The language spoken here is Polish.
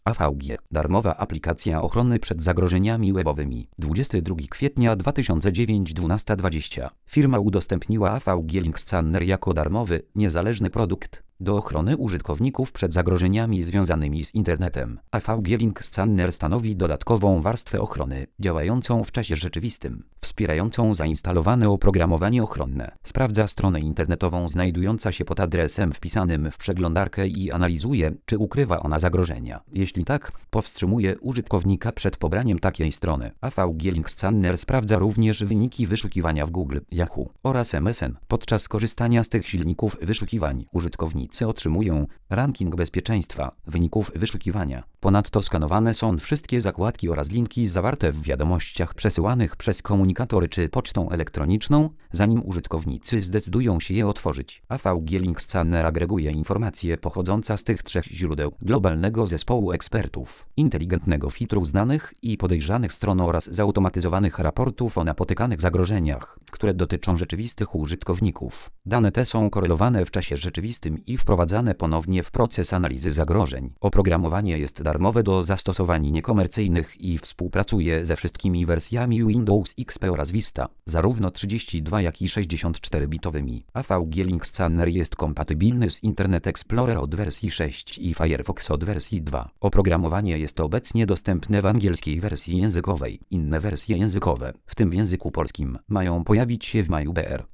AVG. Darmowa aplikacja ochrony przed zagrożeniami webowymi. 22 kwietnia 2009 12:20. Firma udostępniła AVG Link Scanner jako darmowy, niezależny produkt do ochrony użytkowników przed zagrożeniami związanymi z internetem. AVG Link Scanner stanowi dodatkową warstwę ochrony, działającą w czasie rzeczywistym, wspierającą zainstalowane oprogramowanie ochronne. Sprawdza stronę internetową znajdującą się pod adresem wpisanym w przeglądarkę i analizuje, czy ukrywa ona zagrożenia. Jeśli tak, powstrzymuje użytkownika przed pobraniem takiej strony. AVG Link Scanner sprawdza również wyniki wyszukiwania w Google, Yahoo oraz MSN. Podczas korzystania z tych silników wyszukiwań użytkownicy otrzymują ranking bezpieczeństwa wyników wyszukiwania. Ponadto skanowane są wszystkie zakładki oraz linki zawarte w wiadomościach przesyłanych przez komunikatory czy pocztą elektroniczną, zanim użytkownicy zdecydują się je otworzyć. AVG Link Scanner agreguje informacje pochodzące z tych trzech źródeł: globalnego zespołu ekspertów, inteligentnego filtru znanych i podejrzanych stron oraz zautomatyzowanych raportów o napotykanych zagrożeniach, które dotyczą rzeczywistych użytkowników. Dane te są korelowane w czasie rzeczywistym i wprowadzane ponownie w proces analizy zagrożeń. Oprogramowanie jest darmowe do zastosowań niekomercyjnych i współpracuje ze wszystkimi wersjami Windows XP oraz Vista, zarówno 32 jak i 64-bitowymi. AVG Link Scanner jest kompatybilny z Internet Explorer od wersji 6 i Firefox od wersji 2. Oprogramowanie jest obecnie dostępne w angielskiej wersji językowej. Inne wersje językowe, w tym w języku polskim, mają pojawić się w maju br.